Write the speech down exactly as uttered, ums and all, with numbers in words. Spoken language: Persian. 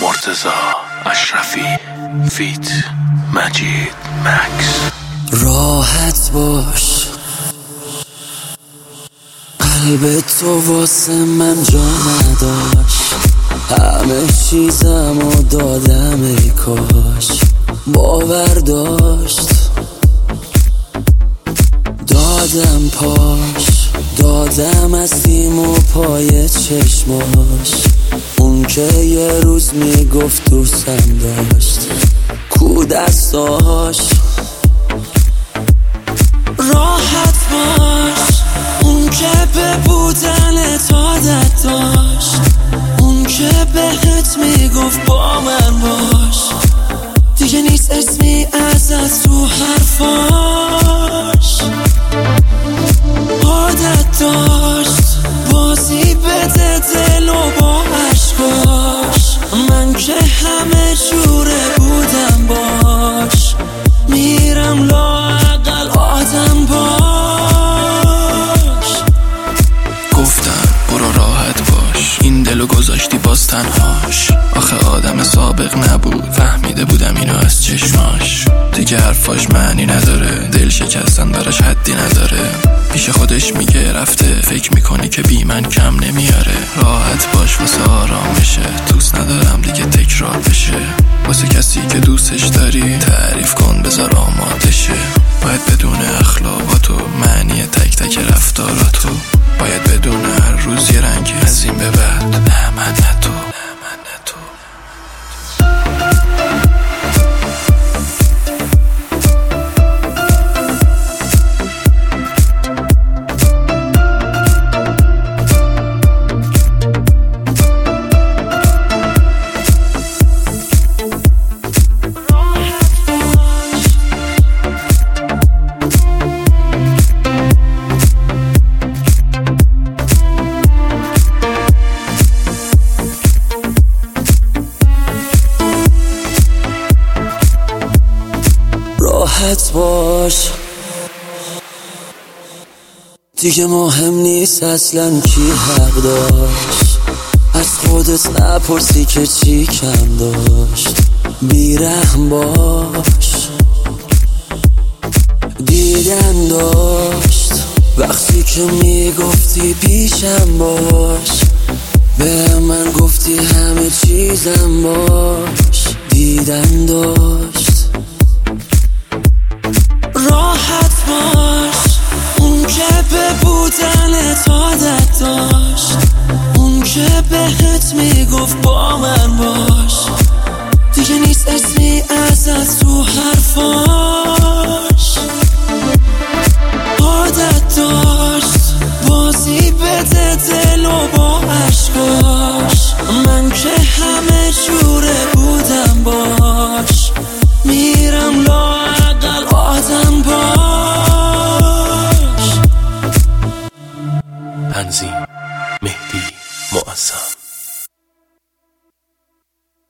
مرتضی اشرفی فیت مجید مکس. راحت باش، قلب تو واسه من جا نداشت، همه چیزمو دادم ای کاش باور داشت. دادم پاش، دادم از سیم و پای چشماش، اون که یه روز میگفت دوستم داشت، کو دستاش. راحت باش، اون که به بودن عادت داشت، اون که بهت میگفت با من باش، دیگه نیست اسمی ازت تو حرفاش. عادت داشت بازی بده دل و با عشقاش، من که همه جوره بودم باش، میرم لااقل آدم باش. گفتم برو راحت باش، این دلو گذاشتی باز تنهاش، آخه آدم سابق نبود، فهمیده بودم اینو از چشماش، دیگه حرفاش معنی نداره، دل شکستن براش حدی نداره، پیش خودش میگه رفته، فکر میکنی که بی من کم نمیاره. راحت باش واسه آرام بشه، دوست ندارم دیگه تکرار بشه، واسه کسی که دوستش داری تعریف کن بذار آمادشه. باید بدون اخلاقاتو، معنی تک تک رفتاراتو، باید بدون هر روز یه رنگی از این به بعد. نه من نه تو، نه من نه تو. راحت باش، دیگه مهم نیست اصلا کی حق داشت، از خودت نپرسی که چی کم داشت. بیرحم باش، دیدن داشت وقتی که میگفتی پیشم باش، به من گفتی همه چیزم باش، دیدن داشت. راحت باش، اون که به بودن عادت داشت، اون که بهت میگفت با من باش، دیگه نیست اسمی ازت تو حرفاش. عادت داشت بازی بده دل و با عشقاش، من که همه جوره بودم باش، میرم لااقل آدم باش. تنظیم مهدی معظم.